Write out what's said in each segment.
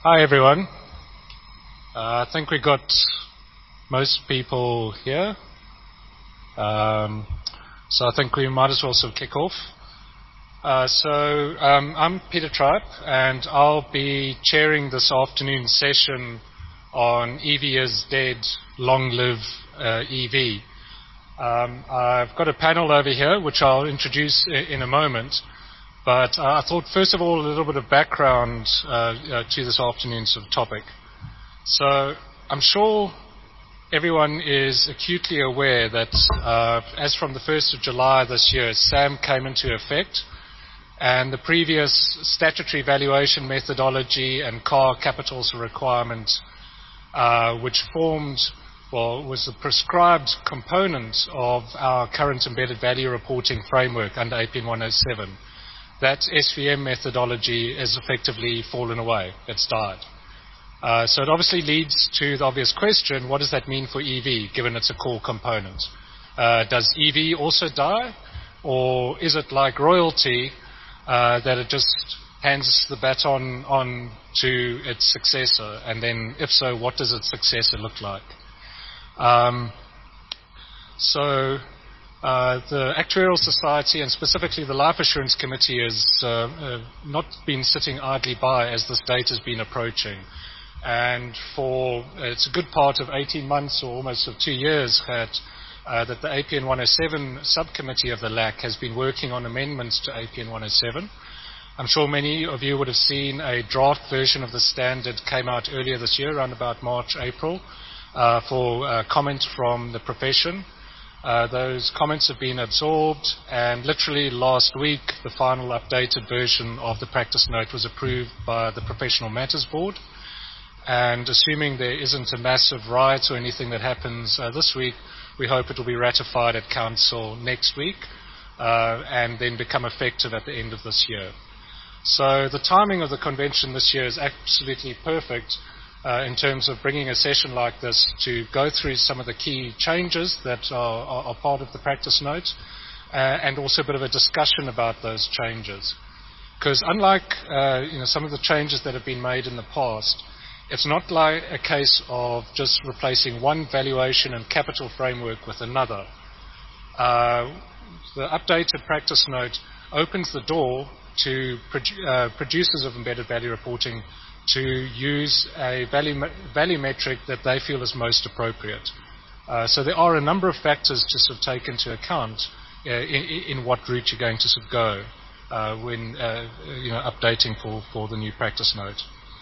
Hi everyone. I think we got most people here, so I think we might as well sort of kick off. I'm Peter Tripe, and I'll be chairing this afternoon's session on EV is dead, long live EV. I've got a panel over here which I'll introduce in a moment. But I thought, first of all, a little bit of background to this afternoon's sort of topic. So I'm sure everyone is acutely aware that as from the 1st of July this year, SAM came into effect, and the previous statutory valuation methodology and car capital requirement, which was the prescribed component of our current embedded value reporting framework under APN 107. That SVM methodology has effectively fallen away. It's died. So it obviously leads to the obvious question, what does that mean for EV, given it's a core component? Does EV also die? Or is it like royalty, that it just hands the baton on to its successor? And then, if so, what does its successor look like? The Actuarial Society, and specifically the Life Assurance Committee, has not been sitting idly by as this date has been approaching. And it's a good part of 18 months or almost of 2 years that the APN 107 subcommittee of the LAC has been working on amendments to APN 107. I'm sure many of you would have seen a draft version of the standard came out earlier this year, around about March, April, for comment from the profession. Those comments have been absorbed, and literally last week the final updated version of the practice note was approved by the Professional Matters Board. And assuming there isn't a massive riot or anything that happens this week, we hope it will be ratified at Council next week and then become effective at the end of this year. So the timing of the convention this year is absolutely perfect in terms of bringing a session like this to go through some of the key changes that are part of the practice note, and also a bit of a discussion about those changes. Because unlike some of the changes that have been made in the past, it's not like a case of just replacing one valuation and capital framework with another. The updated practice note opens the door to producers of embedded value reporting to use a value metric that they feel is most appropriate. So there are a number of factors to sort of take into account in what route you're going to sort of go when updating for the new practice note.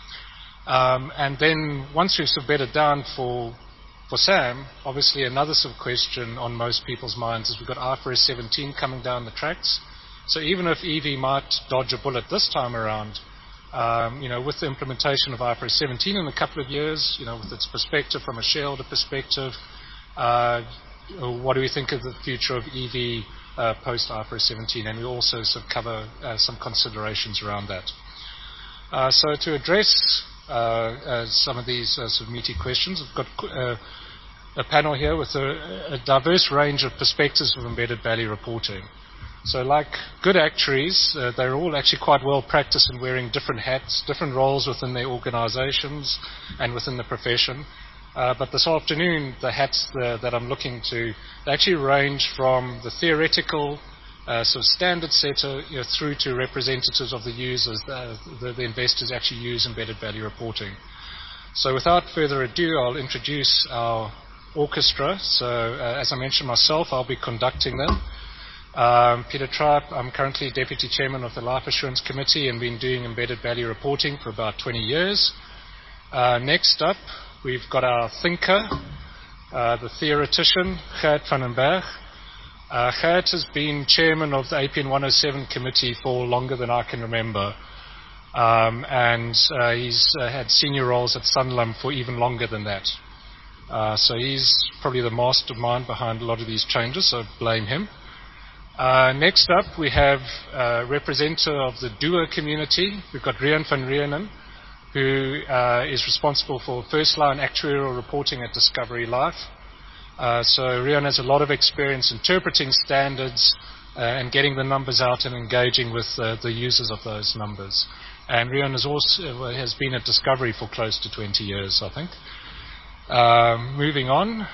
And then once we've sort of bedded down for SAM, obviously another sort of question on most people's minds is we've got IFRS 17 coming down the tracks. So even if EV might dodge a bullet this time around, with the implementation of IFRS 17 in a couple of years, with its perspective from a shareholder perspective, what do we think of the future of EV post IFRS 17? And we also sort of cover some considerations around that. So to address some of these sort of meaty questions, I've got a panel here with a diverse range of perspectives of embedded value reporting. So like good actuaries, they're all actually quite well practiced in wearing different hats, different roles within their organizations and within the profession. But this afternoon, the hats that I'm looking to, they actually range from the theoretical sort of standard setter through to representatives of the users, the investors actually use embedded value reporting. So without further ado, I'll introduce our orchestra. So as I mentioned myself, I'll be conducting them. Peter Tripe, I'm currently Deputy Chairman of the Life Assurance Committee and been doing embedded value reporting for about 20 years. Next up, we've got our thinker, the theoretician, Gert van den Berg. Gert has been Chairman of the APN 107 Committee for longer than I can remember. And he's had senior roles at Sanlam for even longer than that. So he's probably the mastermind behind a lot of these changes, so blame him. Next up, we have a representative of the doer community. We've got Rian van Rienen, who is responsible for first-line actuarial reporting at Discovery Life. So Rian has a lot of experience interpreting standards and getting the numbers out and engaging with the users of those numbers. And Riaan has been at Discovery for close to 20 years, I think. Moving on,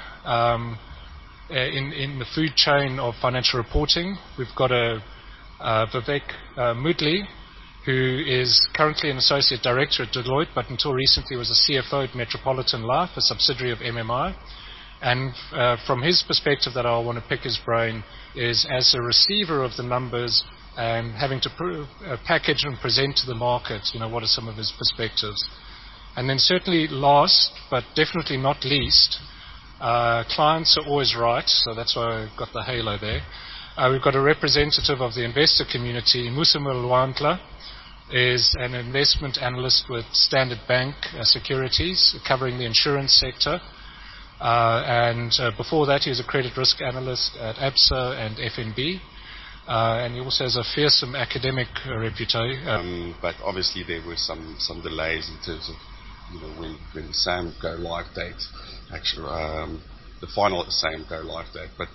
in the food chain of financial reporting, we've got Vivek Moodley, who is currently an associate director at Deloitte, but until recently was a CFO at Metropolitan Life, a subsidiary of MMI. And from his perspective that I want to pick his brain is as a receiver of the numbers and having to package and present to the market, what are some of his perspectives. And then certainly last, but definitely not least, clients are always right, so that's why I've got the halo there. We've got a representative of the investor community, Musimo Lwandla, is an investment analyst with Standard Bank Securities, covering the insurance sector. And before that, he was a credit risk analyst at ABSA and FNB. And he also has a fearsome academic reputation. But obviously there were some delays in terms of when the SAM go live date, actually the final SAM go live date. But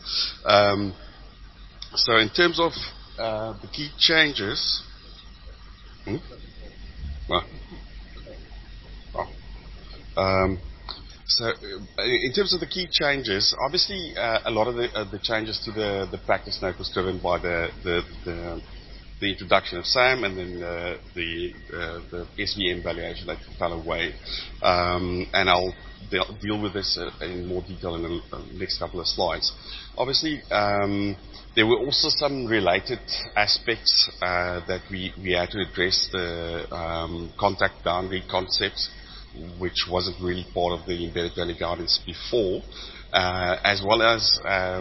so in terms of the key changes. So in terms of the key changes, obviously a lot of the changes to the practice note was driven by the introduction of SAM and then the SVM valuation that fell away. And I'll deal with this in more detail in the next couple of slides. Obviously, there were also some related aspects that we had to address, the contact boundary concepts, which wasn't really part of the embedded value guidance before, as well as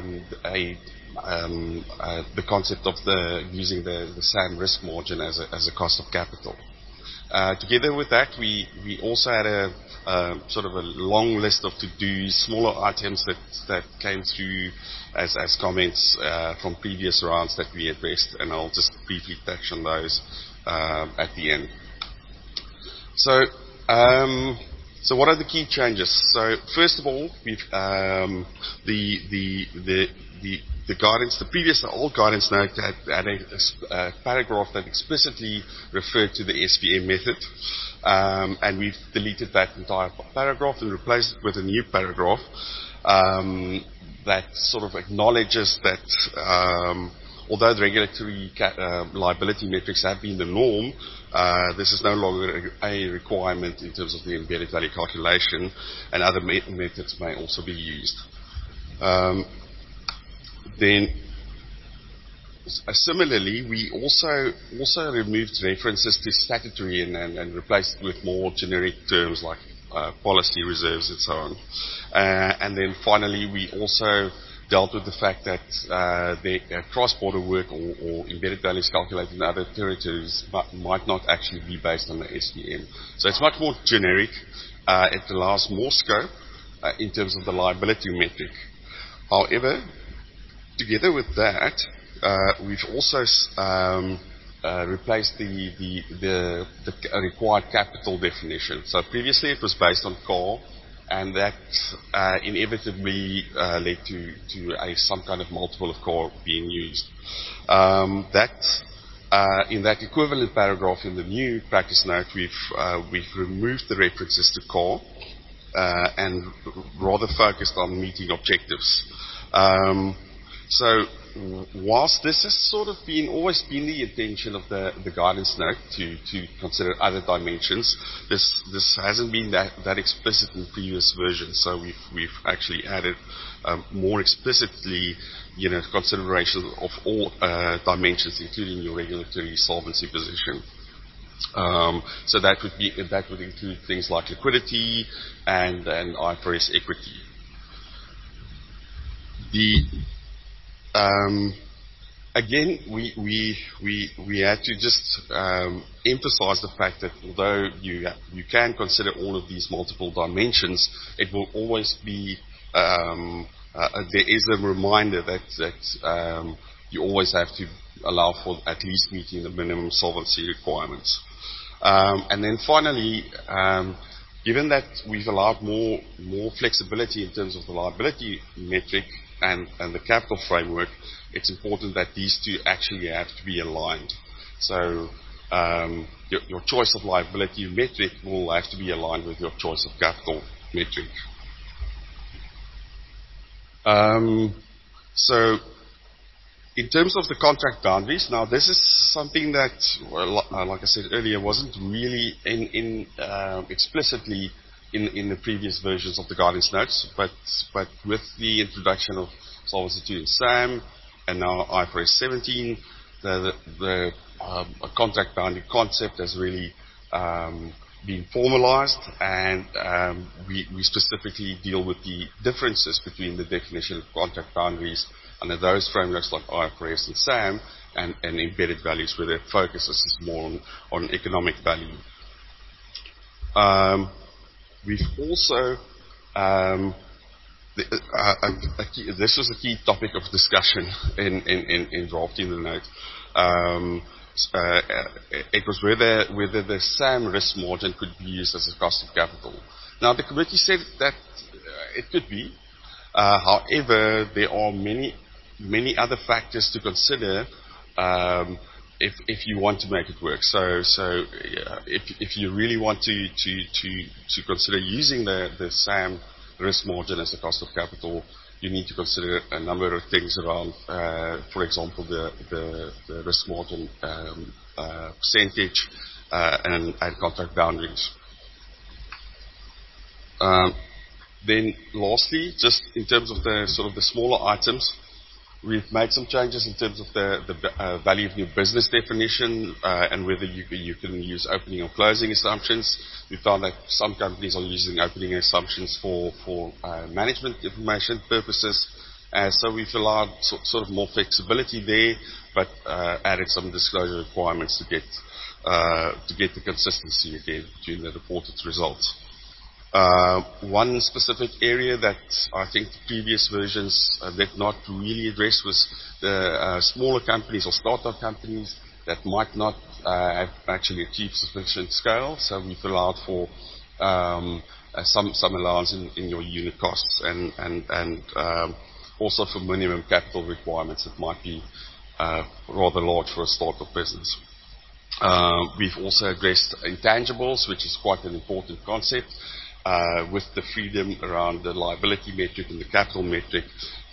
the concept of using the SAM risk margin as a cost of capital. Together with that, we also had a sort of a long list of to-dos, smaller items that came through as comments from previous rounds that we addressed, and I'll just briefly touch on those at the end. So what are the key changes? So first of all, we've the guidance, the old guidance note had a paragraph that explicitly referred to the SVM method, and we've deleted that entire paragraph and replaced it with a new paragraph that sort of acknowledges that although the regulatory liability metrics have been the norm, this is no longer a requirement in terms of the embedded value calculation, and other methods may also be used. Then, similarly, we also removed references to statutory and replaced it with more generic terms like policy reserves and so on. And then finally, we also dealt with the fact that the cross-border work or embedded values calculated in other territories might not actually be based on the SVM. So it's much more generic. It allows more scope in terms of the liability metric. However, together with that, we've also replaced the required capital definition. So previously it was based on CAR, and that inevitably led to some kind of multiple of CAR being used. In that equivalent paragraph in the new practice note, we've removed the references to CAR and rather focused on meeting objectives. So whilst this has sort of always been the intention of the guidance note to consider other dimensions, this hasn't been that explicit in previous versions. So we've actually added more explicitly, consideration of all dimensions, including your regulatory solvency position. So that would include things like liquidity and IFRS equity. Again, we had to just emphasize the fact that although you can consider all of these multiple dimensions, it will always be there is a reminder that you always have to allow for at least meeting the minimum solvency requirements. And then finally, given that we've allowed more flexibility in terms of the liability metric and the capital framework, it's important that these two actually have to be aligned. So your choice of liability metric will have to be aligned with your choice of capital metric. So in terms of the contract boundaries, now this is something that, well, like I said earlier, wasn't really explicitly in the previous versions of the guidance notes, but with the introduction of Solvency II and SAM, and now IFRS 17, the contract boundary concept has really been formalized, and we specifically deal with the differences between the definition of contract boundaries under those frameworks like IFRS and SAM and embedded values, where the focus is more on economic value. We've also this was a key topic of discussion in drafting the note. It was whether the SAM risk margin could be used as a cost of capital. Now, the committee said that it could be. However, there are many other factors to consider if you want to make it work. So if you really want to consider using the SAM risk margin as a cost of capital, you need to consider a number of things around, for example, the risk margin percentage and contract boundaries. Then lastly, just in terms of the sort of the smaller items, we've made some changes in terms of the value of new business definition and whether you can use opening or closing assumptions. We found that some companies are using opening assumptions for management information purposes. So we've allowed sort of more flexibility there, but added some disclosure requirements to get the consistency again between the reported results. One specific area that I think the previous versions did not really address was the smaller companies or startup companies that might not have actually achieved sufficient scale. So we've allowed for some allowance in your unit costs and also for minimum capital requirements that might be rather large for a startup business. We've also addressed intangibles, which is quite an important concept. With the freedom around the liability metric and the capital metric,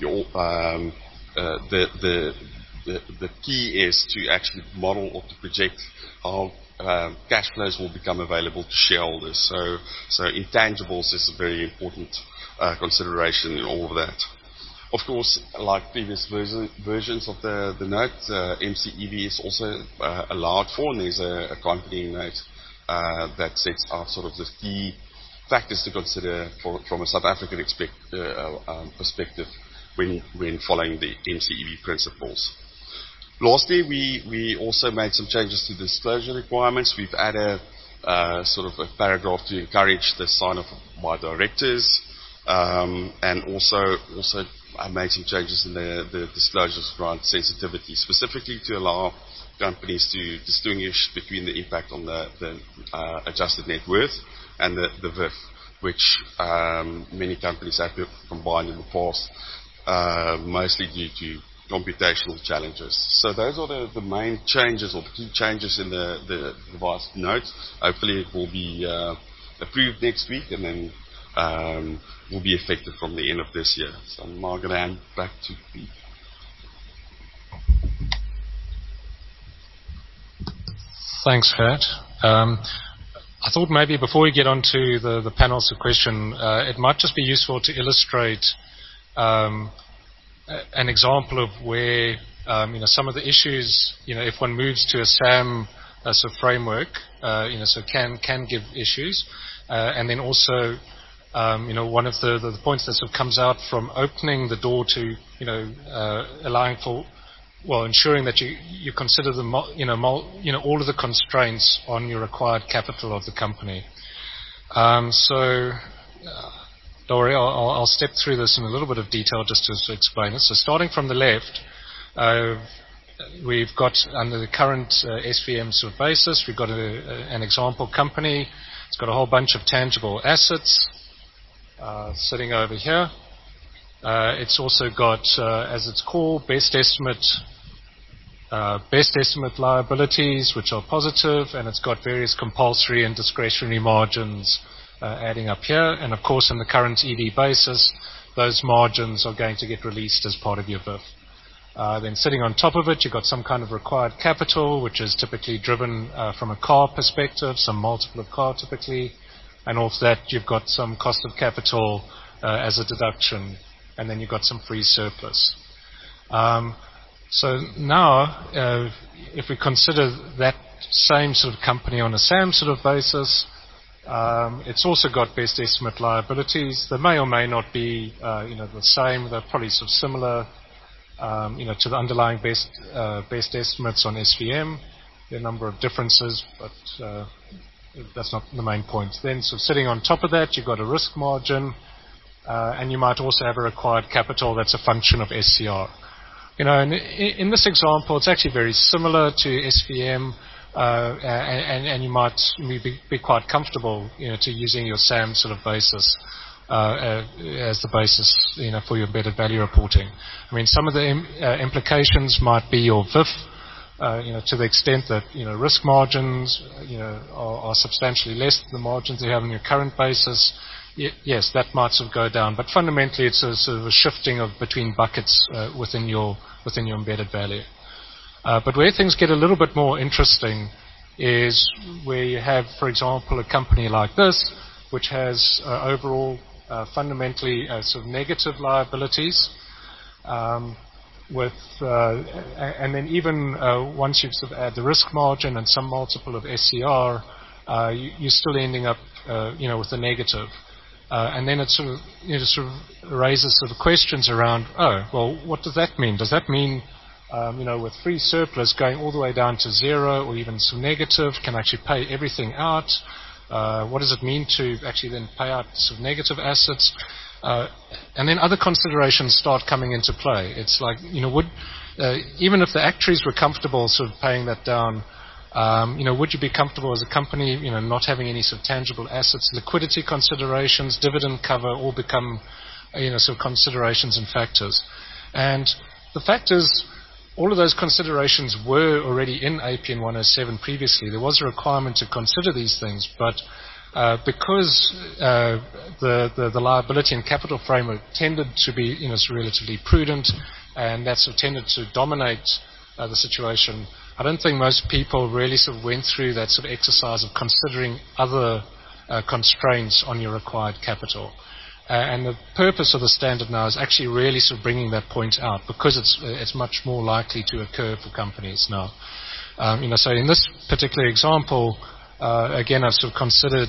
the key is to actually model or to project how cash flows will become available to shareholders. So intangibles is a very important consideration in all of that. Of course, like previous versions of the note, MCEV is also allowed for, and there's a accompanying note that sets out sort of the key factors to consider from a South African perspective when following the MCEV principles. Lastly, we also made some changes to disclosure requirements. We've added sort of a paragraph to encourage the sign-off by directors, and also I made some changes in the disclosures around sensitivity, specifically to allow companies to distinguish between the impact on the adjusted net worth and the VIF, which many companies have combined in the past, mostly due to computational challenges. So those are the main changes or the key changes in the revised note. Hopefully it will be approved next week and then will be effective from the end of this year. So I'm now going to hand back to Pete. Thanks, Gert. I thought maybe before we get on to the panels of question, it might just be useful to illustrate an example of where some of the issues, if one moves to a SAM sort of framework, so can give issues, and then also one of the points that sort of comes out from opening the door to allowing for, well, ensuring that you consider all of the constraints on your required capital of the company. Laurie, I'll step through this in a little bit of detail just to explain it. So starting from the left, we've got under the current SVM sort of basis, we've got an example company. It's got a whole bunch of tangible assets sitting over here. It's also got, as its core, best estimate best estimate liabilities, which are positive, and it's got various compulsory and discretionary margins adding up here. And of course, in the current EV basis, those margins are going to get released as part of your VIF. Then sitting on top of it, you've got some kind of required capital, which is typically driven from a car perspective, some multiple of car typically. And off that, you've got some cost of capital as a deduction, and then you've got some free surplus. So now, if we consider that same sort of company on a SAM sort of basis, it's also got best estimate liabilities. They may or may not be, the same. They're probably sort of similar, to the underlying best estimates on SVM. There are a number of differences, but that's not the main point. Then, so sitting on top of that, you've got a risk margin, and you might also have a required capital that's a function of SCR. And in this example, it's actually very similar to SVM, and you might be quite comfortable, to using your SAM sort of basis as the basis, for your embedded value reporting. I mean, some of the implications might be your VIF, to the extent that, risk margins, are substantially less than the margins you have on your current basis. Yes, that might sort of go down, but fundamentally it's a sort of a shifting of between buckets within your embedded value. But where things get a little bit more interesting is where you have, for example, a company like this, which has overall fundamentally sort of negative liabilities, and then even once you've sort of add the risk margin and some multiple of SCR, you're still ending up, with a negative. And then it sort of raises sort of questions around, what does that mean? Does that mean, with free surplus going all the way down to zero or even some negative, can I actually pay everything out? What does it mean to actually then pay out sort of negative assets? And then other considerations start coming into play. It's like, even if the actuaries were comfortable sort of paying that down, would you be comfortable as a company, not having any sort of tangible assets? Liquidity considerations, dividend cover, all become, sort of considerations and factors. And the fact is, all of those considerations were already in APN 107 previously. There was a requirement to consider these things, but because the liability and capital framework tended to be, relatively prudent, and that sort of tended to dominate the situation, I don't think most people really sort of went through that sort of exercise of considering other constraints on your required capital. And the purpose of the standard now is actually really sort of bringing that point out, because it's much more likely to occur for companies now. So in this particular example, again, I've sort of considered,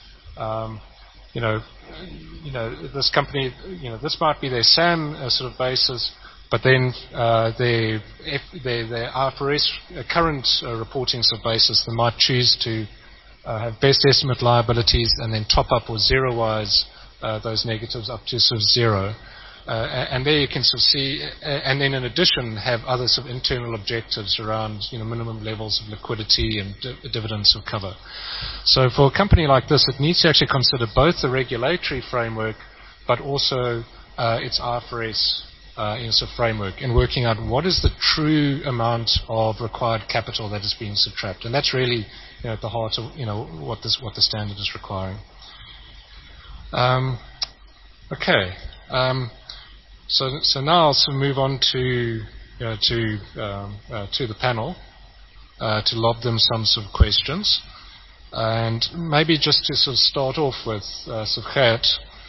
this company, this might be their SAM sort of basis, but then their IFRS current reporting sort of basis, they might choose to have best estimate liabilities and then top up or zero-wise those negatives up to sort of zero. And there you can sort of see, and then in addition have other sort of internal objectives around, minimum levels of liquidity and dividends of cover. So for a company like this, it needs to actually consider both the regulatory framework, but also its IFRS sort of framework, in working out what is the true amount of required capital that is being subtracted. And that's really, at the heart of, what the standard is requiring. Okay. So now I'll sort of move on to the panel to lob them some sort of questions, and maybe just to sort of start off with sort of Gert,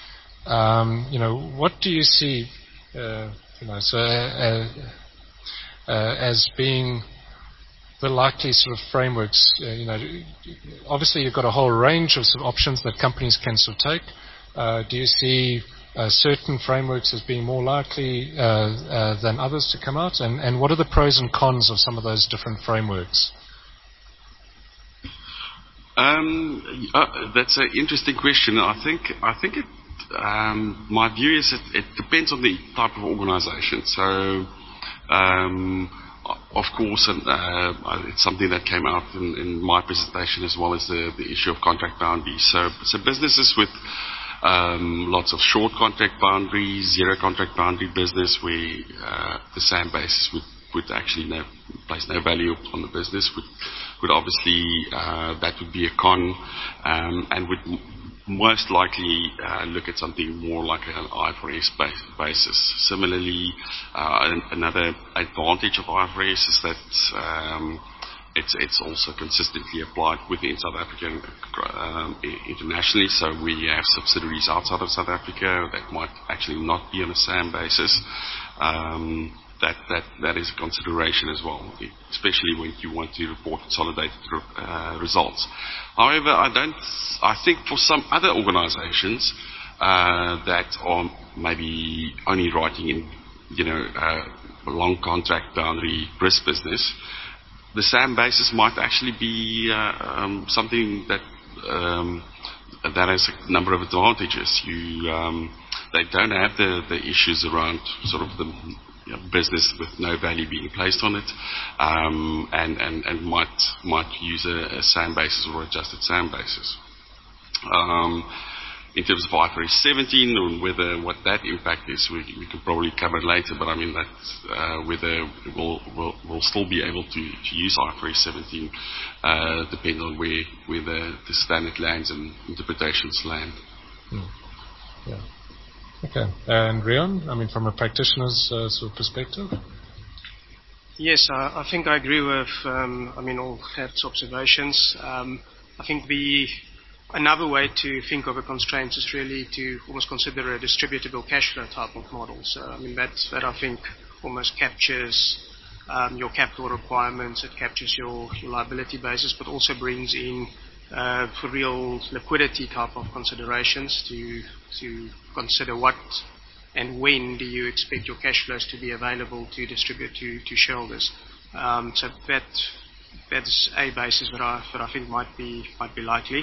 what do you see, as being the likely sort of frameworks? Obviously you've got a whole range of sort of options that companies can sort of take. Do you see certain frameworks as being more likely than others to come out? And what are the pros and cons of some of those different frameworks? That's an interesting question. I think it, my view is it depends on the type of organization. So, of course, it's something that came out in my presentation, as well as the issue of contract boundaries. So businesses with lots of short contract boundaries, zero contract boundary business, where the SAM basis place no value on the business would obviously that would be a con, and would most likely look at something more like an IFRS basis. Similarly, another advantage of IFRS is that it's also consistently applied within South Africa and internationally. So we have subsidiaries outside of South Africa that might actually not be on a SAM basis. That is a consideration as well, especially when you want to report consolidated results. However, I think for some other organizations that are maybe only writing in, long contract boundary risk business, the SAM basis might actually be something that has a number of advantages. They don't have the issues around sort of the business with no value being placed on it, and might use a SAM basis or adjusted SAM basis. In terms of IFRS 17 and what that impact is, we could probably cover later. But I mean that whether we'll still be able to use IFRS 17 depending on where the standard lands and interpretations land. Yeah. Okay. And Riaan, I mean, from a practitioner's sort of perspective? Yes, I think I agree with, all Gert's observations. I think another way to think of a constraint is really to almost consider a distributable cash flow type of model. So, that I think almost captures your capital requirements, it captures your liability basis, but also brings in for real liquidity type of considerations to consider what and when do you expect your cash flows to be available to distribute to shareholders. So that's a basis that I think might be likely.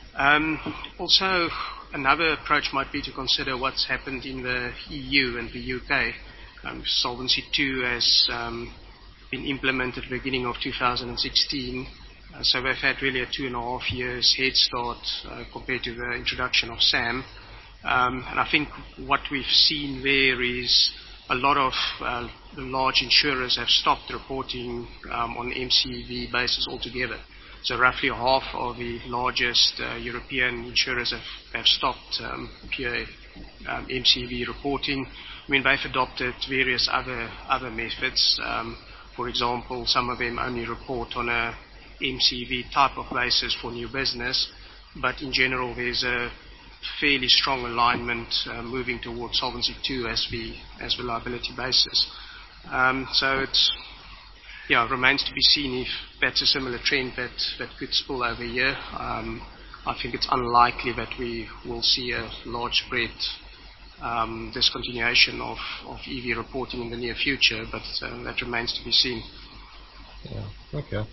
Also, another approach might be to consider what's happened in the EU and the UK. Solvency II has been implemented at the beginning of 2016. So we've had really a 2.5 years head start compared to the introduction of SAM. And I think what we've seen there is a lot of the large insurers have stopped reporting on MCV basis altogether. So roughly half of the largest European insurers have stopped pure MCV reporting. They've adopted various other methods. For example, some of them only report on a MCV type of basis for new business, but in general there's a fairly strong alignment moving towards Solvency II as the liability basis. So it remains to be seen if that's a similar trend that could spill over here. I think it's unlikely that we will see a large spread discontinuation of EV reporting in the near future, but that remains to be seen. Yeah. Okay.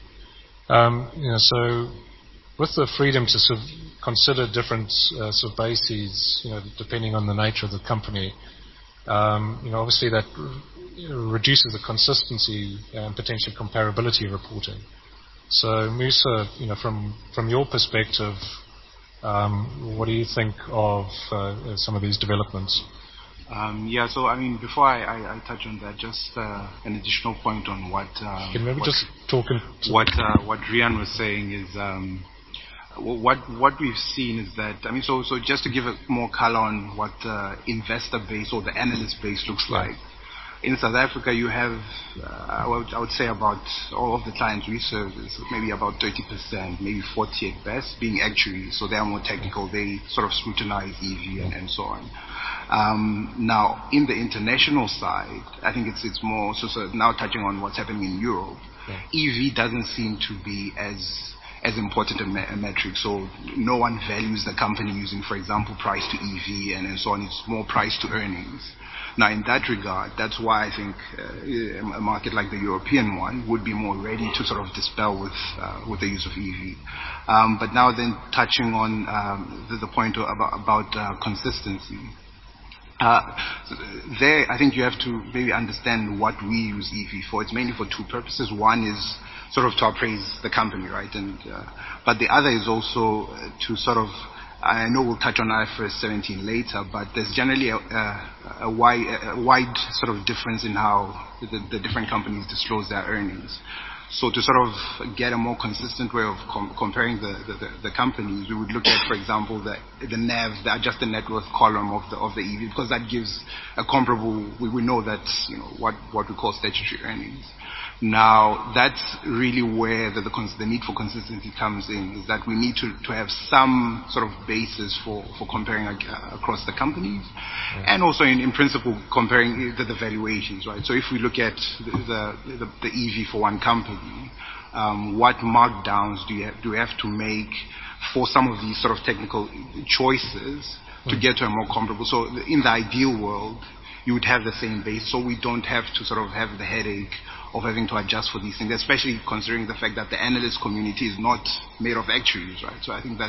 So with the freedom to sort of consider different sort of bases, depending on the nature of the company, obviously that reduces the consistency and potential comparability reporting. So Musa, from your perspective, what do you think of some of these developments? So before I touch on that, just an additional point on what can maybe just talk what Riaan was saying is what we've seen is that so just to give a more color on what the investor base or the analyst base looks like. In South Africa, you have I would say about all of the clients we serve is maybe about 30%, maybe 40 at best, being actuaries. So they are more technical. They sort of scrutinize EV and so on. Now, in the international side, I think it's more so now touching on what's happening in Europe. EV doesn't seem to be as important a metric. So no one values the company using, for example, price to EV and so on. It's more price to earnings. Now, in that regard, that's why I think a market like the European one would be more ready to sort of dispel with the use of EV. But now then touching on the point about consistency. There, I think you have to maybe understand what we use EV for. It's mainly for two purposes. One is sort of to appraise the company, right? And but the other is also to sort of I know we'll touch on IFRS 17 later, but there's generally a wide sort of difference in how the different companies disclose their earnings. So to sort of get a more consistent way of comparing the companies, we would look at, for example, the NAV, the adjusted net worth column of the EV, because that gives a comparable. We know that what we call statutory earnings. Now that's really where the need for consistency comes in. Is that we need to have some sort of basis for comparing across the companies, and also in principle comparing the valuations, right? So if we look at the EV for one company, what markdowns do we have to make for some of these sort of technical choices to get to a more comparable? So in the ideal world, you would have the same base, so we don't have to sort of have the headache of having to adjust for these things, especially considering the fact that the analyst community is not made of actuaries, right? So I think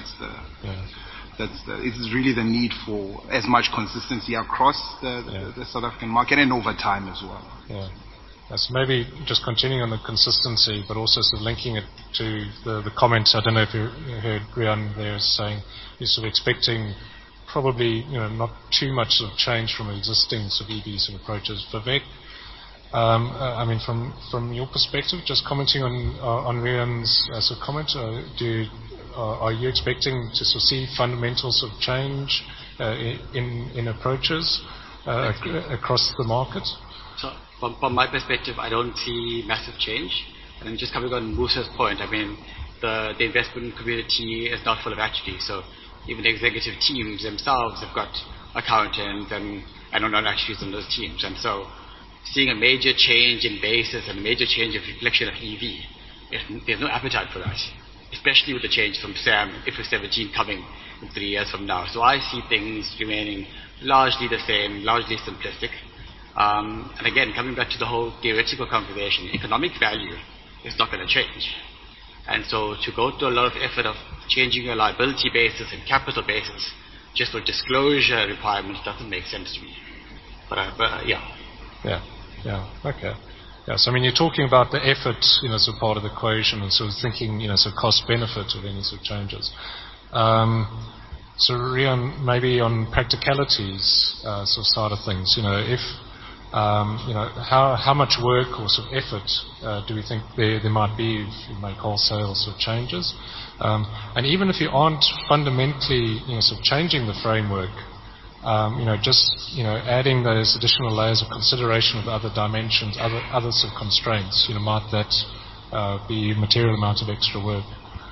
it's really the need for as much consistency across the South African market and over time as well. Yeah. So maybe just continuing on the consistency, but also sort of linking it to the comments. I don't know if you heard Riaan there saying he's sort of expecting probably not too much sort of change from existing sort of EV sort of approaches. Vivek, I mean, from your perspective, just commenting on Riaan's sort of comment, are you expecting to sort of see fundamental sort of change in approaches across the market? So, from my perspective, I don't see massive change. And just coming on Musa's point, I mean, the investment community is not full of actuaries. So even the executive teams themselves have got accountants and non-actuaries on those teams. And so seeing a major change in basis and a major change of reflection of EV, there's no appetite for that, especially with the change from SAM IFRS 17 coming in 3 years from now. So I see things remaining largely the same, largely simplistic. And again, coming back to the whole theoretical conversation, economic value is not going to change. And so to go to a lot of effort of changing your liability basis and capital basis just for disclosure requirements doesn't make sense to me. But yeah. Yeah. Okay. Yeah. So I mean, you're talking about the effort, sort of part of the equation, and sort of thinking, sort of cost benefit of any sort of changes. So Riaan, maybe on practicalities, sort of side of things, if how much work or sort of effort do we think there might be if you make wholesale sort of changes, and even if you aren't fundamentally, sort of changing the framework. Just adding those additional layers of consideration of other dimensions, other sort of constraints. Might that be a material amount of extra work?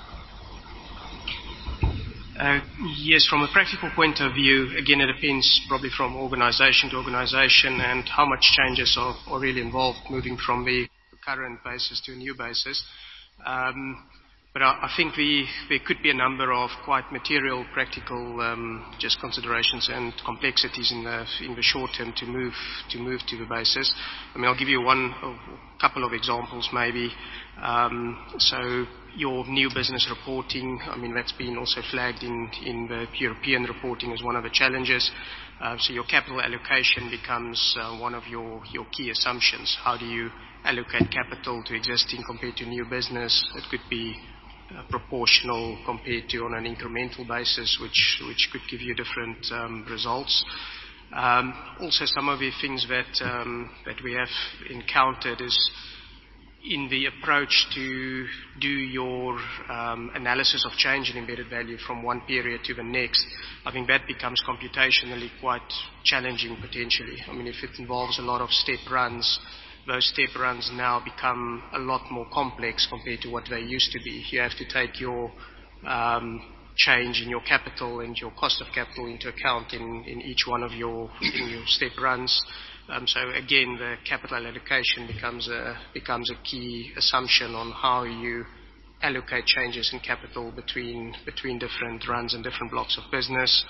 Yes, from a practical point of view, again, it depends probably from organisation to organisation and how much changes are really involved moving from the current basis to a new basis. But I think there could be a number of quite material, practical, just considerations and complexities in the short term to move to the basis. I mean, I'll give you a couple of examples, maybe. So your new business reporting, I mean, that's been also flagged in the European reporting as one of the challenges. So your capital allocation becomes one of your key assumptions. How do you allocate capital to existing compared to new business? It could be proportional compared to on an incremental basis, which could give you different results. Also, some of the things that we have encountered is in the approach to do your analysis of change in embedded value from one period to the next. I think that becomes computationally quite challenging potentially. I mean, if it involves a lot of step runs, those step runs now become a lot more complex compared to what they used to be. You have to take your change in your capital and your cost of capital into account in each one of your step runs. So again, the capital allocation becomes a key assumption on how you allocate changes in capital between different runs and different blocks of business.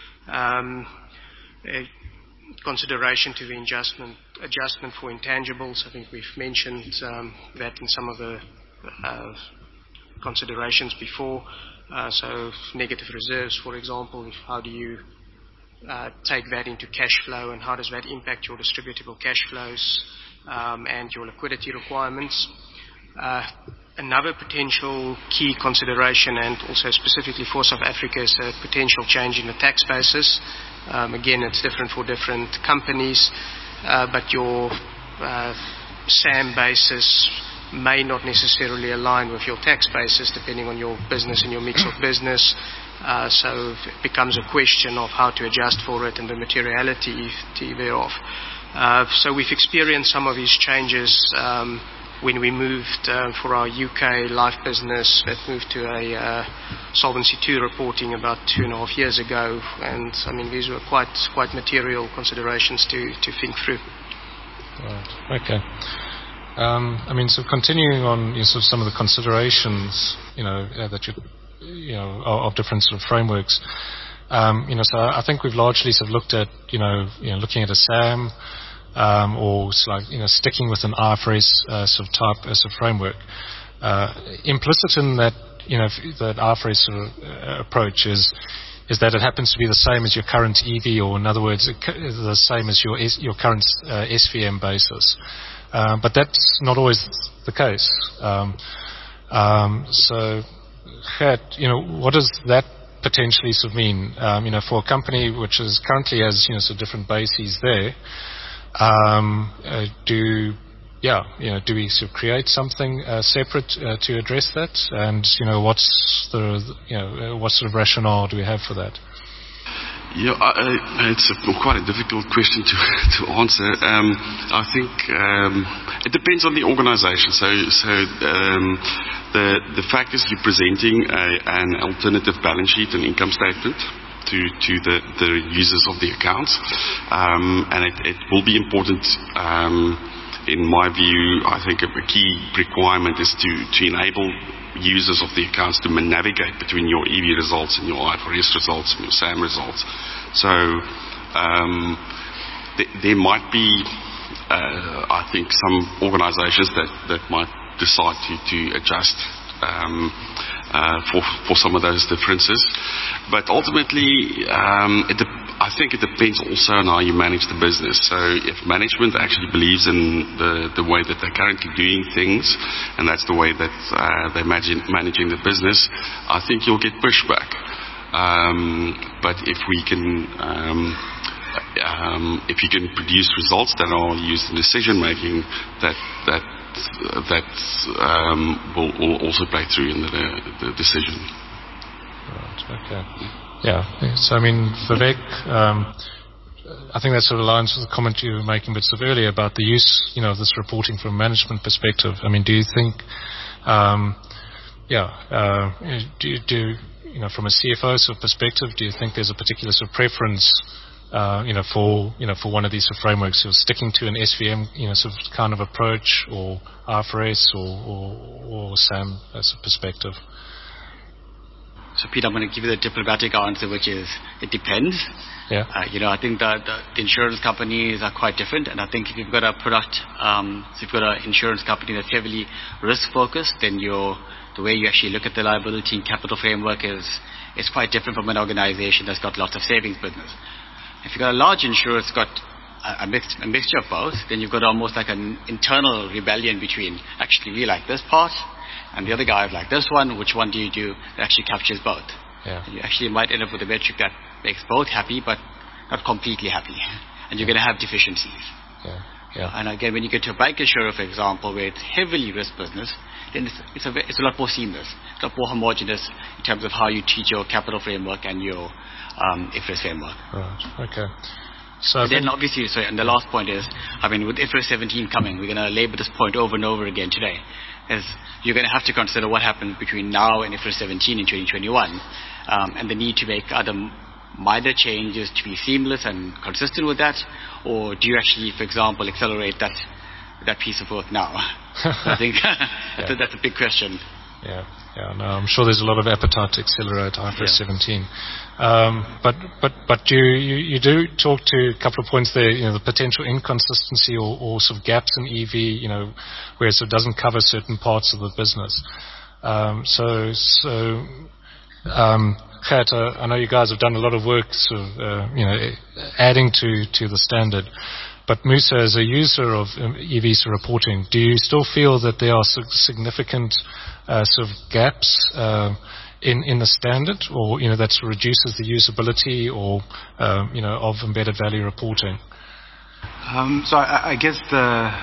Consideration to the adjustment for intangibles. I think we've mentioned that in some of the considerations before. So negative reserves, for example, how do you take that into cash flow, and how does that impact your distributable cash flows and your liquidity requirements? Another potential key consideration, and also specifically for South Africa, is a potential change in the tax basis. Again, it's different for different companies, but your SAM basis may not necessarily align with your tax basis depending on your business and your mix of business. So it becomes a question of how to adjust for it and the materiality thereof. So we've experienced some of these changes when we moved for our UK life business, that moved to a Solvency II reporting about 2.5 years ago, and I mean these were quite material considerations to think through. Right. Okay. I mean, so continuing on sort of some of the considerations, that of different sort of frameworks. So I think we've largely sort of looked at, looking at a SAM. Or sticking with an IFRS sort of type as a framework. Implicit in that, that IFRS sort of approach is that it happens to be the same as your current EV, or in other words, the same as your current SVM basis. But that's not always the case. So, Gert, what does that potentially sort of mean? For a company which is currently has sort of different bases there. Do we sort of create something separate to address that? And what sort of rationale do we have for that? Yeah, it's quite a difficult question to answer. I think it depends on the organisation. So the fact is you're presenting an alternative balance sheet and income statement to the users of the accounts, and it will be important. In my view, I think a key requirement is to enable users of the accounts to navigate between your EV results and your IFRS results and your SAM results. So there might be, I think, some organisations that might decide to adjust for some of those differences. But ultimately, I think it depends also on how you manage the business. So if management actually believes in the way that they're currently doing things, and that's the way that they're managing the business, I think you'll get pushback. But if you can produce results that are used in decision making, that will also play through in the decision. Right. Okay. Yeah. So I mean, Vivek, I think that sort of aligns with the comment you were making a bit earlier about the use, of this reporting from a management perspective. I mean, do you think, from a CFO sort of perspective, do you think there's a particular sort of preference, for one of these sort of frameworks, sticking to an SVM, sort of kind of approach, or IFRS, or SAM as a perspective? So, Peter, I'm going to give you the diplomatic answer, which is it depends. Yeah. I think that the insurance companies are quite different, and I think if you've got a product, if you've got an insurance company that's heavily risk focused, then the way you actually look at the liability and capital framework is quite different from an organization that's got lots of savings business. If you've got a large insurer that's got a mixture of both, then you've got almost like an internal rebellion between, actually we like this part, and the other guys like this one. Which one do you do that actually captures both? Yeah. And you actually might end up with a metric that makes both happy, but not completely happy. And you're going to have deficiencies. Yeah. Yeah. And again, when you get to a bank insurer, for example, where it's heavily risk business, then it's a lot more seamless, a lot more homogeneous in terms of how you treat your capital framework and your IFRS framework. Right. Okay. So then obviously, and the last point is, with IFRS 17 coming, we're going to labor this point over and over again today, is you're going to have to consider what happens between now and IFRS 17 in 2021, and the need to make other minor changes to be seamless and consistent with that, or do you actually, for example, accelerate that piece of work now? I think that's a big question. Yeah. No, I'm sure there's a lot of appetite to accelerate IFRS 17. But you do talk to a couple of points there. The potential inconsistency or sort of gaps in EV. Where it sort of doesn't cover certain parts of the business. Gert, I know you guys have done a lot of work, sort of, adding to the standard. But Musa, as a user of e-Visa reporting, do you still feel that there are significant sort of gaps in the standard, or that reduces the usability, or of embedded value reporting? So I guess there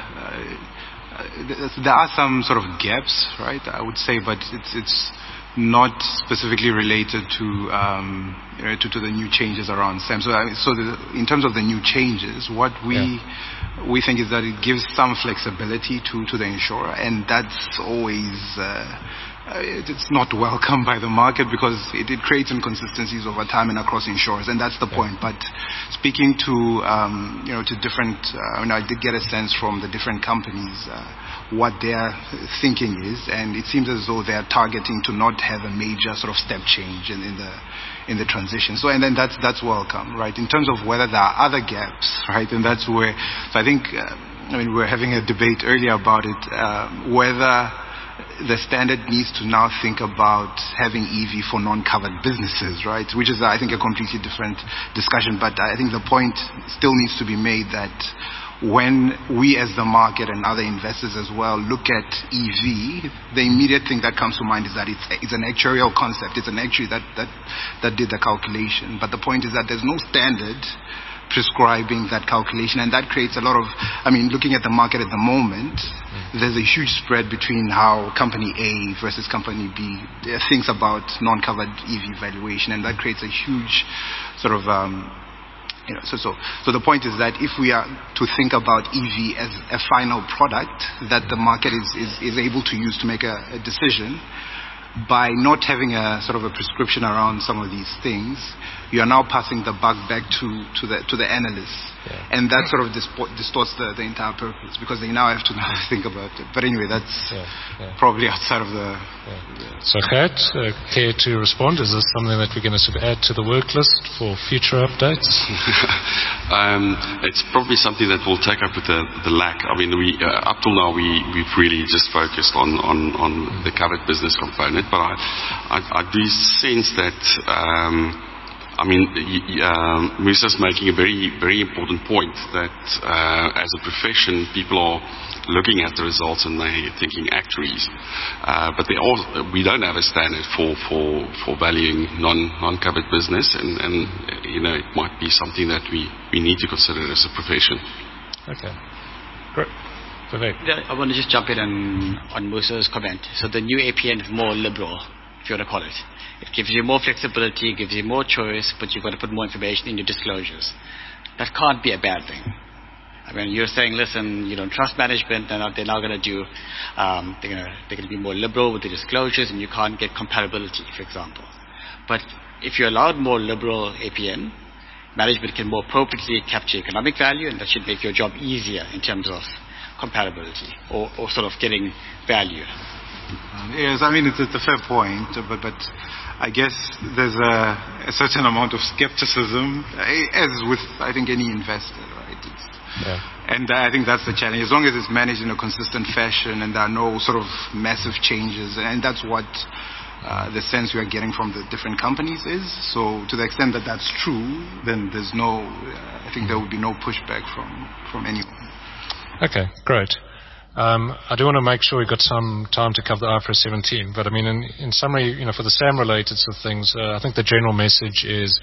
are some sort of gaps, right? I would say, but it's not specifically related to the new changes around SAM. So in terms of the new changes, what we think is that it gives some flexibility to the insurer, and that's always it's not welcome by the market, because it creates inconsistencies over time and across insurers, and that's the point. But speaking to different, I did get a sense from the different companies what their thinking is, and it seems as though they are targeting to not have a major sort of step change in the transition. So, and then that's welcome, right? In terms of whether there are other gaps, right? And that's where, so I think, we were having a debate earlier about it, whether the standard needs to now think about having EV for non-covered businesses, right? Which is, I think, a completely different discussion. But I think the point still needs to be made that when we as the market and other investors as well look at EV, the immediate thing that comes to mind is that it's an actuarial concept. It's an actuary that did the calculation. But the point is that there's no standard prescribing that calculation, and that creates a lot of, looking at the market at the moment, there's a huge spread between how company A versus company B thinks about non-covered EV valuation, and that creates a huge sort of so the point is that if we are to think about EV as a final product that the market is able to use to make a decision, by not having a sort of a prescription around some of these things, you are now passing the buck back to the analysts, and that sort of distorts the entire purpose, because they now have to think about it. But anyway, that's probably outside of the. So, Gert, care to respond? Is this something that we're going to sort of add to the work list for future updates? It's probably something that we'll take up with the LAC. We up till now we've really just focused on the covered business component, but I do sense that. Musa's making a very, very important point that as a profession, people are looking at the results and they're thinking actuaries. But we don't have a standard for valuing non-covered business, and it might be something that we need to consider as a profession. Okay. Great. I want to just jump in on Musa's comment. So the new APN is more liberal, if you want to call it. It gives you more flexibility, gives you more choice, but you've got to put more information in your disclosures. That can't be a bad thing. You're saying, listen, you don't trust management, and they're now going to do, they're going to be more liberal with the disclosures, and you can't get comparability, for example. But if you allowed more liberal APN, management can more appropriately capture economic value, and that should make your job easier in terms of comparability or sort of getting value. Yes, it's a fair point, but I guess there's a certain amount of skepticism, as with, I think, any investor, right? And I think that's the challenge. As long as it's managed in a consistent fashion and there are no sort of massive changes, and that's what the sense we are getting from the different companies is. So to the extent that that's true, then there's I think there will be no pushback from anyone. Okay, great. I do want to make sure we've got some time to cover the IFRS 17, but in summary, for the SAM-related sort of things, I think the general message is,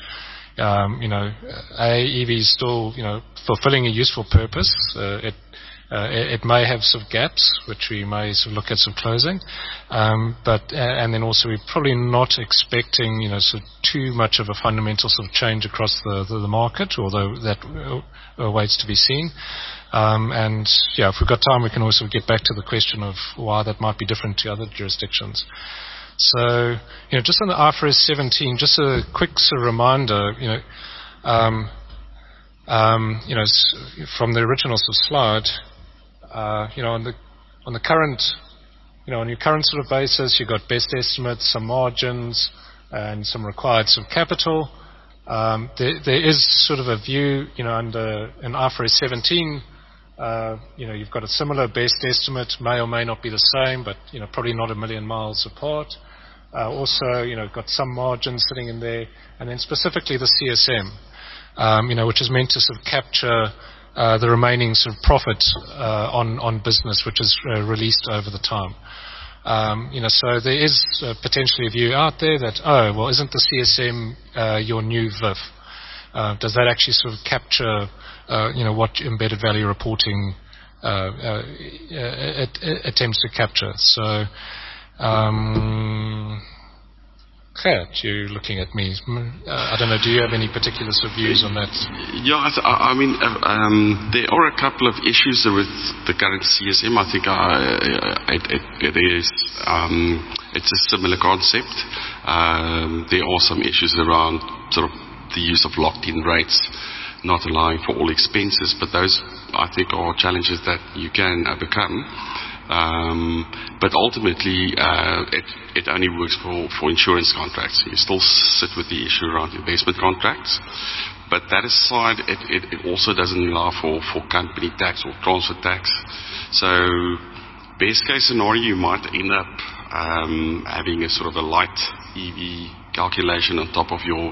EV is still, fulfilling a useful purpose. It may have some gaps, which we may sort of look at some closing, and then also we're probably not expecting, sort of too much of a fundamental sort of change across the market, although that awaits to be seen. If we've got time, we can also get back to the question of why that might be different to other jurisdictions. So, just on the IFRS 17, just a quick sort of reminder, from the original sort of slide, on the current, on your current sort of basis, you've got best estimates, some margins, and some required sort of capital. There is sort of a view, under an IFRS 17. You've got a similar best estimate, may or may not be the same, but probably not a million miles apart. Also, got some margins sitting in there, and then specifically the CSM, which is meant to sort of capture the remaining sort of profit on business which is released over the time. So there is potentially a view out there that, isn't the CSM your new VIF? Does that actually sort of capture, what embedded value reporting attempts to capture? So, Gert, you're looking at me. I don't know, do you have any particular sort of views on that? Yeah, there are a couple of issues with the current CSM. I think it's a similar concept. There are some issues around sort of the use of locked-in rates, not allowing for all expenses, but those, I think, are challenges that you can overcome. But ultimately, it only works for insurance contracts. You still sit with the issue around investment contracts. But that aside, it also doesn't allow for company tax or transfer tax. So, best case scenario, you might end up having a sort of a light EV calculation on top of your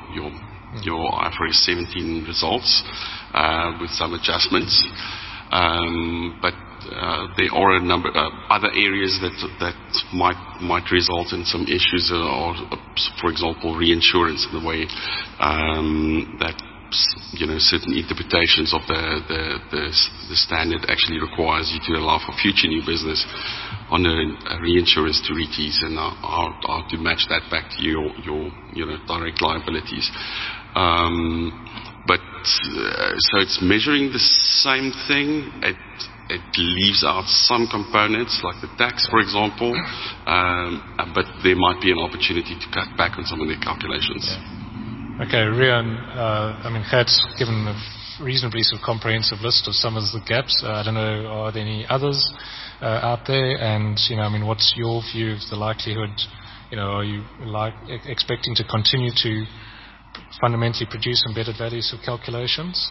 IFRS 17 results with some adjustments. But there are a number of other areas that might result in some issues, or for example, reinsurance, in the way that certain interpretations of the standard actually requires you to allow for future new business on a reinsurance treaties, and how to match that back to your direct liabilities. But so it's measuring the same thing. It leaves out some components, like the tax, for example, but there might be an opportunity to cut back on some of the calculations. Yeah. Okay, Riaan, Gert's given a reasonably sort of comprehensive list of some of the gaps. I don't know, are there any others out there? And, what's your view of the likelihood? Are you expecting to continue to fundamentally produce embedded values of calculations?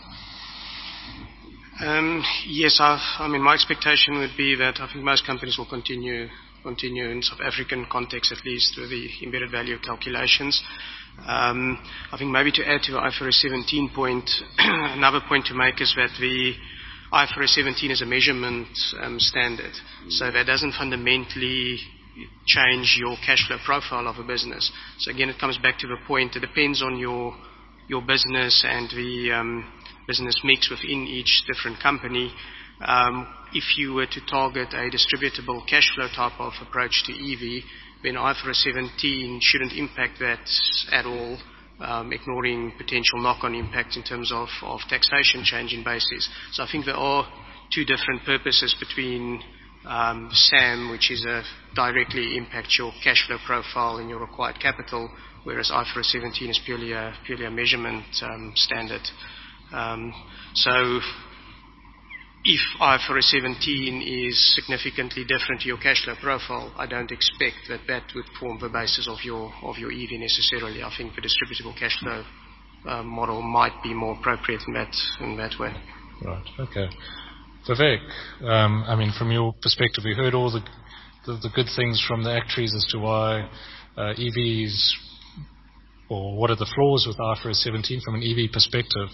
Yes, my expectation would be that I think most companies will continue in South African context, at least, with the embedded value calculations. I think maybe to add to the IFRS 17 point, another point to make is that the IFRS 17 is a measurement standard, so that doesn't fundamentally change your cash flow profile of a business. So again, it comes back to the point, it depends on your business and the business mix within each different company. If you were to target a distributable cash flow type of approach to EV, then IFRS 17 shouldn't impact that at all, ignoring potential knock-on impacts in terms of taxation change in basis. So I think there are two different purposes between SAM, which is directly impacts your cash flow profile and your required capital, whereas IFRS 17 is purely a measurement standard. So if IFRS 17 is significantly different to your cash flow profile, I don't expect that would form the basis of your EV necessarily. I think the distributable cash flow model might be more appropriate in that way. Right. Okay. Vivek, from your perspective, we heard all the good things from the actuaries as to why EVs, or what are the flaws with IFRS 17 from an EV perspective.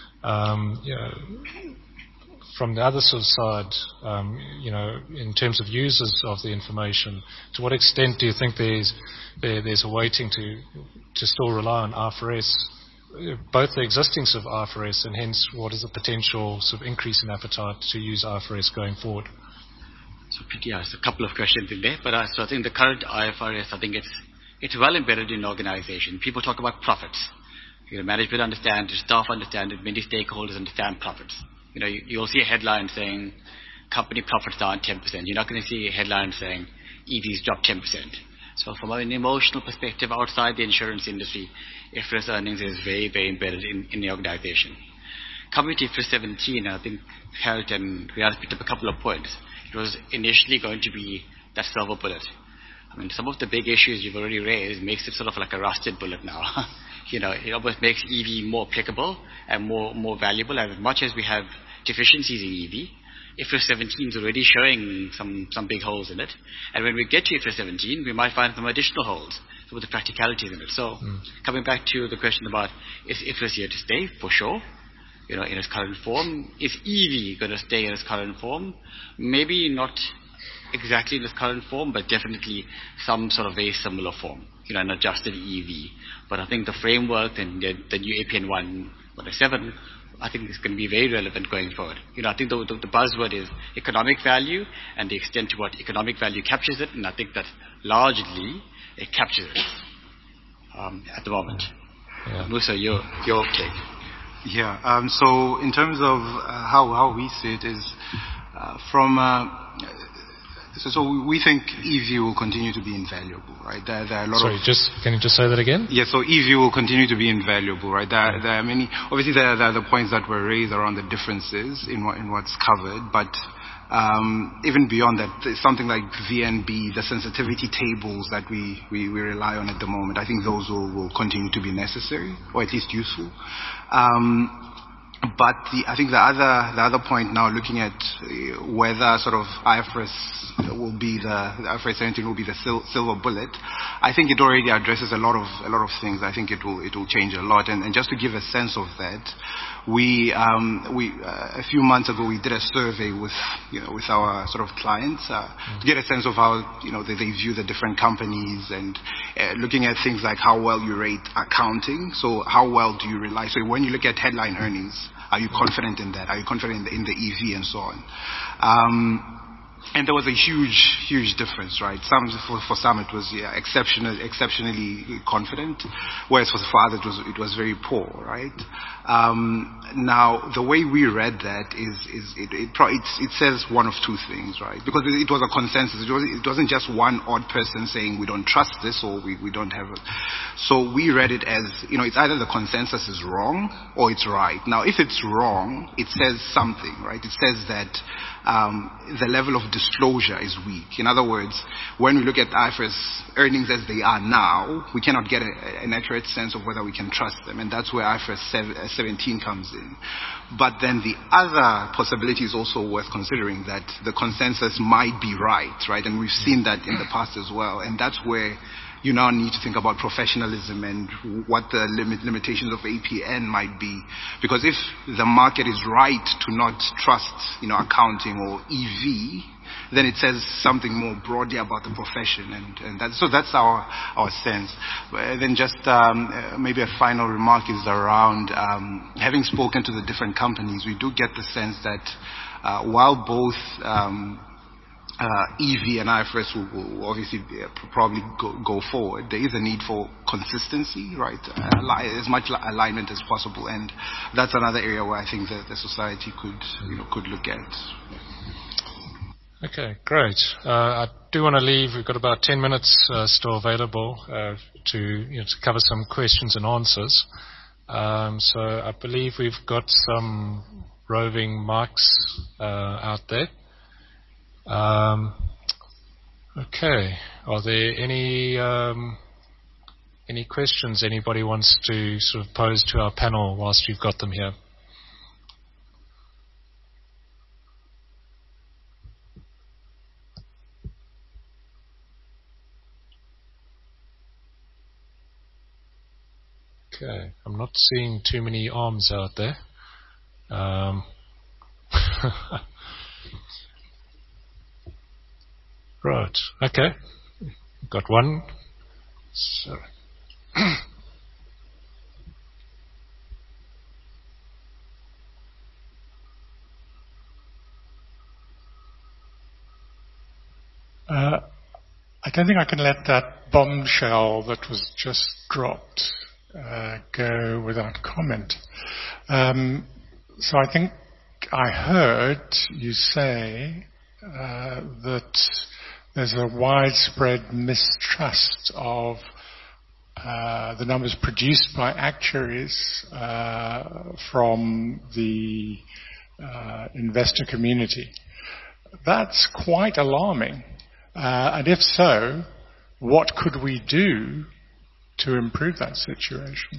From the other sort of side, in terms of users of the information, to what extent do you think there's a waiting to still rely on IFRS, both the existing sort of IFRS, and hence what is the potential sort of increase in appetite to use IFRS going forward? So there's a couple of questions in there, but so I think the current IFRS, I think it's well embedded in the organization. People talk about profits. Management understand, staff understand it, many stakeholders understand profits. You'll see a headline saying company profits down 10%. You're not going to see a headline saying EVs dropped 10%. So from an emotional perspective, outside the insurance industry, IFRS earnings is very, very embedded in the organization. Coming to IFRS 17, I think Gert and Riaan picked up a couple of points. It was initially going to be that silver bullet. Some of the big issues you've already raised makes it sort of like a rusted bullet now. It almost makes EV more applicable and more valuable. As much as we have deficiencies in EV, IFRS 17 is already showing some big holes in it. And when we get to IFRS 17, we might find some additional holes, some of the practicalities in it. So coming back to the question about, is IFRS here to stay? For sure. in its current form. Is EV going to stay in its current form? Maybe not exactly in its current form, but definitely some sort of very similar form, an adjusted EV. But I think the framework and the new APN 117, I think is going to be very relevant going forward. I think the buzzword is economic value and the extent to what economic value captures it, and I think that largely it captures it at the moment. Yeah. Musa, your take. Yeah. So in terms of how we see it is so we think EV will continue to be invaluable, right? There are a lot Sorry, can you just say that again? Yeah, so EV will continue to be invaluable, right? There are many, obviously there are the points that were raised around the differences in what's covered, but even beyond that, something like VNB, the sensitivity tables that we rely on at the moment, I think those will continue to be necessary, or at least useful. But I think the other point now, looking at whether sort of IFRS 17 will be the silver bullet, I think it already addresses a lot of things. I think it will change a lot. And just to give a sense of that, we a few months ago we did a survey with our sort of clients to get a sense of how they view the different companies, and looking at things like how well you rate accounting. So how well do you rely? So when you look at headline earnings, are you confident in that? Are you confident in the EV and so on? And there was a huge difference, right? For some it was exceptionally confident, whereas for others it was very poor, right? Now the way we read that is it says one of two things, right? Because it was a consensus. It wasn't just one odd person saying we don't trust this or we don't have it. So we read it as it's either the consensus is wrong or it's right. Now if it's wrong, it says something, right? It says that the level of disclosure is weak. In other words, when we look at IFRS earnings as they are now, we cannot get an accurate sense of whether we can trust them, and that's where IFRS 17 comes in. But then the other possibility is also worth considering, that the consensus might be right? And we've seen that in the past as well, and that's where you now need to think about professionalism and what the limitations of APN might be. Because if the market is right to not trust, accounting or EV, then it says something more broadly about the profession, and that's our sense. Then just maybe a final remark is around having spoken to the different companies, we do get the sense that while both EV and IFRS will obviously probably go forward, there is a need for consistency, right? As much alignment as possible, and that's another area where I think that the society could look at. Okay, great. I do want to leave. We've got about 10 minutes still available to cover some questions and answers. So I believe we've got some roving mics out there. Okay. Are there any questions anybody wants to sort of pose to our panel whilst you've got them here? Okay. I'm not seeing too many arms out there. Right. Okay. Got one. Sorry. I don't think I can let that bombshell that was just dropped go without comment. So I think I heard you say that there's a widespread mistrust of the numbers produced by actuaries from the investor community. That's quite alarming. And if so, what could we do to improve that situation?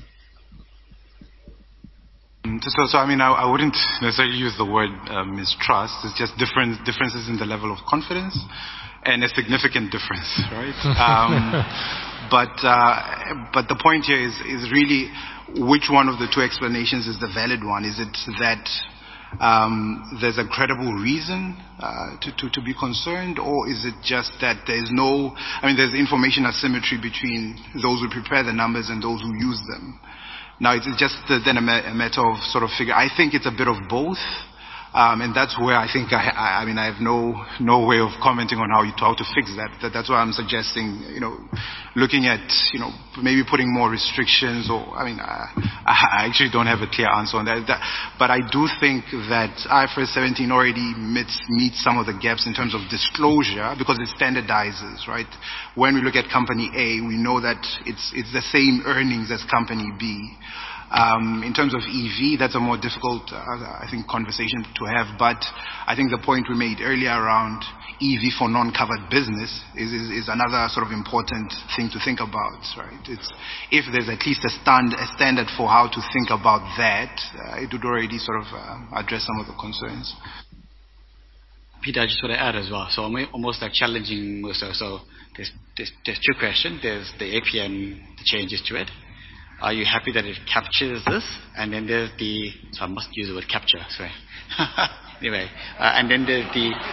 So I mean, I wouldn't necessarily use the word mistrust. It's just differences in the level of confidence, and a significant difference, right? But the point here is really which one of the two explanations is the valid one? Is it that there's a credible reason to be concerned, or is it just that there's there's information asymmetry between those who prepare the numbers and those who use them? Now, it's just then a matter of sort of figure. I think it's a bit of both. And that's where I think I have no way of commenting on how to fix that. That's why I'm suggesting, looking at, maybe putting more restrictions I actually don't have a clear answer on that. But I do think that IFRS 17 already meets some of the gaps in terms of disclosure because it standardizes, right? When we look at company A, we know that it's the same earnings as company B. In terms of EV, that's a more difficult, I think, conversation to have. But I think the point we made earlier around EV for non-covered business is another sort of important thing to think about, right? If there's at least a standard for how to think about that, it would already sort of address some of the concerns. Peter, I just want to add as well. So almost like challenging Musa. So there's two questions. There's the APN, the changes to it. Are you happy that it captures this? And then there's so I must use the word capture, sorry. Anyway, and then there's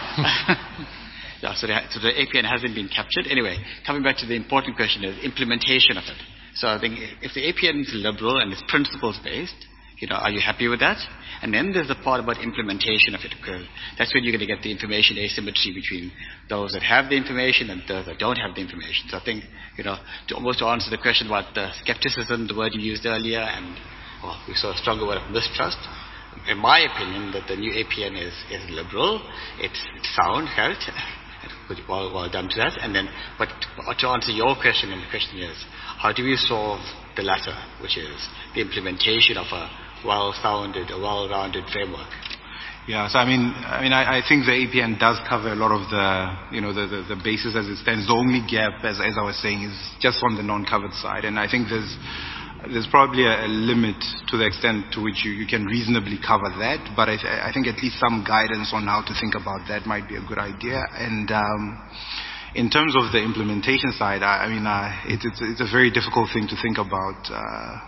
so the APN hasn't been captured. Anyway, coming back to the important question is implementation of it. So I think if the APN is liberal and it's principles based, are you happy with that? And then there's the part about implementation of it, because that's when you're going to get the information asymmetry between those that have the information and those that don't have the information. So I think, to answer the question about the skepticism, the word you used earlier, and we saw a stronger word of mistrust. In my opinion, that the new APN is liberal, it's sound, right? Well done to that. And then, but to answer your question, and the question is, how do we solve the latter, which is the implementation of a well-founded, a well-rounded framework? Yeah, so I think the APN does cover a lot of the basis as it stands. The only gap, as I was saying, is just on the non-covered side, and I think there's probably a limit to the extent to which you can reasonably cover that. But I think at least some guidance on how to think about that might be a good idea. And in terms of the implementation side, it's a very difficult thing to think about.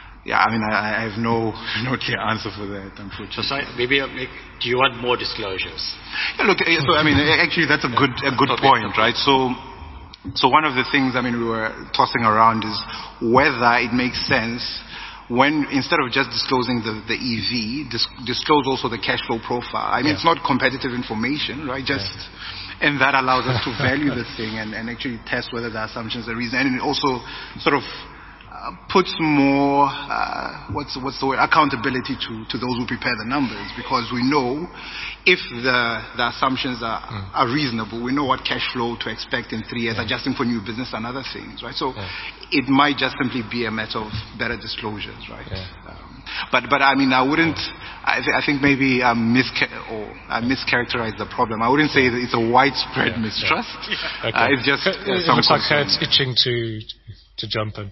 I have no clear answer for that, unfortunately. So maybe do you want more disclosures? Yeah, look, so actually that's a good point, right? So one of the things we were tossing around is whether it makes sense when instead of just disclosing the EV, disclose also the cash flow profile. It's not competitive information, right? And that allows us to value the thing and actually test whether the assumptions are reasonable. And it also sort of puts more what's the word, accountability to those who prepare the numbers, because we know if the assumptions are reasonable, we know what cash flow to expect in 3 years, adjusting for new business and other things, right? So it might just simply be a matter of better disclosures, right? But I wouldn't. I think maybe I mischaracterized the problem. I wouldn't say that it's a widespread mistrust. Okay. It's just it looks like it's itching to jump in.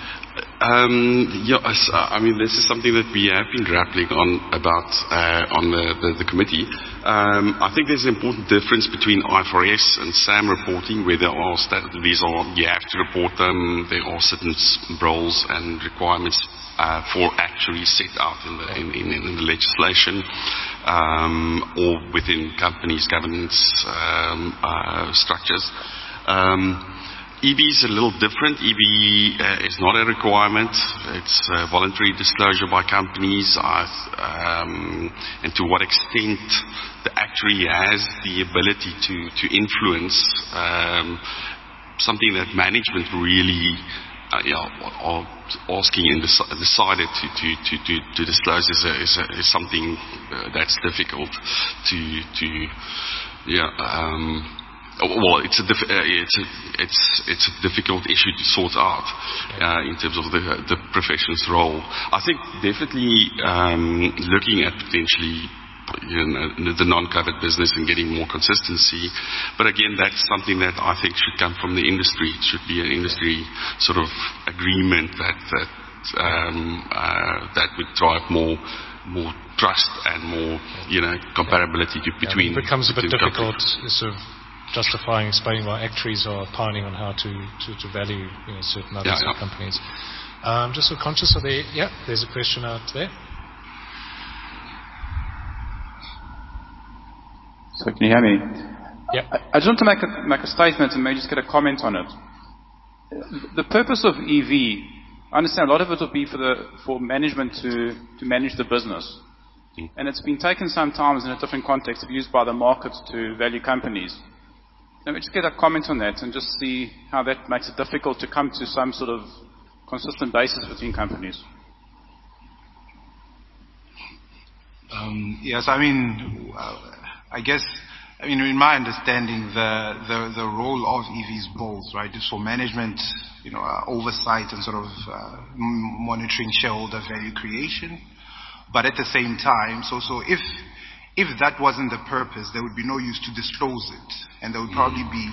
This is something that we have been grappling on the committee. I think there's an important difference between IFRS and SAM reporting, where there are you have to report them. There are certain roles and requirements for actuaries set out in the legislation or within companies' governance structures. EB is a little different. EB is not a requirement. It's a voluntary disclosure by companies, and to what extent the actuary has the ability to influence something that management really are asking and decided to disclose is something that's difficult Well, it's a difficult issue to sort out in terms of the profession's role. I think definitely looking at potentially the non-covered business and getting more consistency, but again, that's something that I think should come from the industry. It should be an industry sort of agreement that would drive more trust and more comparability between. It becomes a bit difficult, sort of justifying, explaining why actuaries are pining on how to value certain other companies. Just so conscious of there's a question out there. So can you hear me? Yeah. I just want to make a statement and maybe just get a comment on it. The purpose of EV, I understand a lot of it will be for management to manage the business. And it's been taken sometimes in a different context, used by the market to value companies. Let me just get a comment on that and just see how that makes it difficult to come to some sort of consistent basis between companies. Yes, I guess, in my understanding, the role of EV is both, right? It's for management, oversight and sort of monitoring shareholder value creation. But at the same time, so if that wasn't the purpose, there would be no use to disclose it, and there would probably be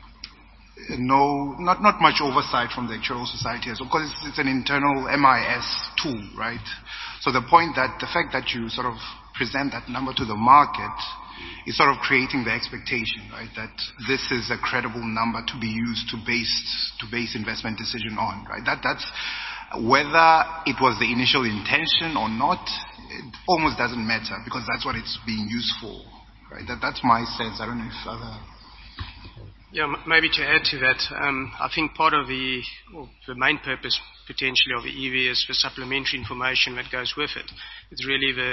not much oversight from the actuarial society as well, because it's an internal MIS tool, right? So the fact that you sort of present that number to the market is sort of creating the expectation, right, that this is a credible number to be used to base investment decision on, right? That's whether it was the initial intention or not, it almost doesn't matter, because that's what it's being used for, right? That's my sense. I don't know if other... Yeah, maybe to add to that, I think part of the main purpose potentially of the EV is for supplementary information that goes with it. It's really the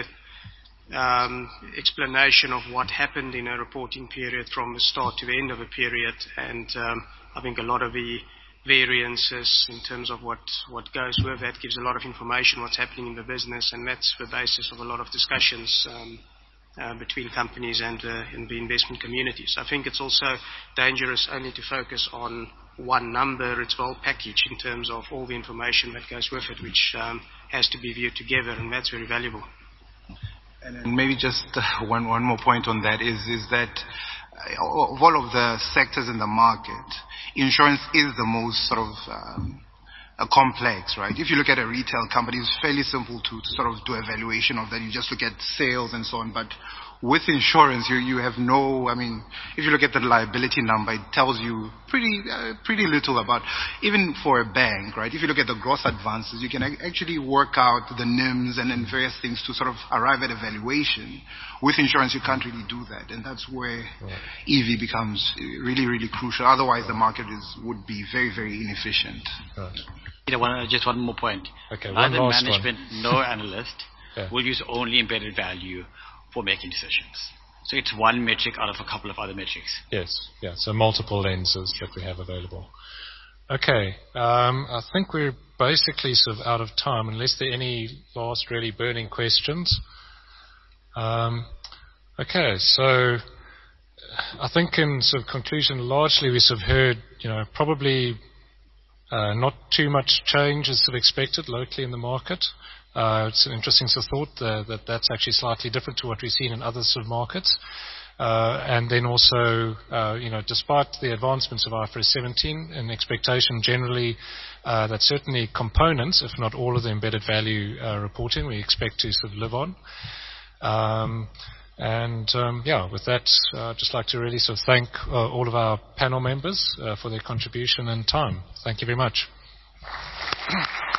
explanation of what happened in a reporting period from the start to the end of a period, and I think a lot of the variances in terms of what goes with that gives a lot of information what's happening in the business, and that's the basis of a lot of discussions between companies and the investment community. So I think it's also dangerous only to focus on one number. It's well packaged in terms of all the information that goes with it, which has to be viewed together, and that's very valuable. And then maybe just one more point on that is that of all of the sectors in the market, insurance is the most sort of complex, right? If you look at a retail company, it's fairly simple to sort of do a valuation of that. You just look at sales and so on. But with insurance, you have no, if you look at the liability number, it tells you pretty little about, even for a bank, right? If you look at the gross advances, you can actually work out the NIMs and then various things to sort of arrive at a valuation. With insurance, you can't really do that. And that's where EV becomes really, really crucial. Otherwise, the market would be very, very inefficient. Right. Just one more point. Okay, neither management nor analyst will use only embedded value for making decisions. So it's one metric out of a couple of other metrics. Yes, so multiple lenses that we have available. Okay, I think we're basically sort of out of time, unless there are any last really burning questions. Okay, so I think in sort of conclusion, largely we sort of heard, probably not too much change is sort of expected locally in the market. It's an interesting sort of thought that's actually slightly different to what we've seen in other sort of markets. And then also, despite the advancements of IFRS 17, an expectation generally that certainly components, if not all of the embedded value reporting, we expect to sort of live on. With that, I'd just like to really sort of thank all of our panel members for their contribution and time. Thank you very much.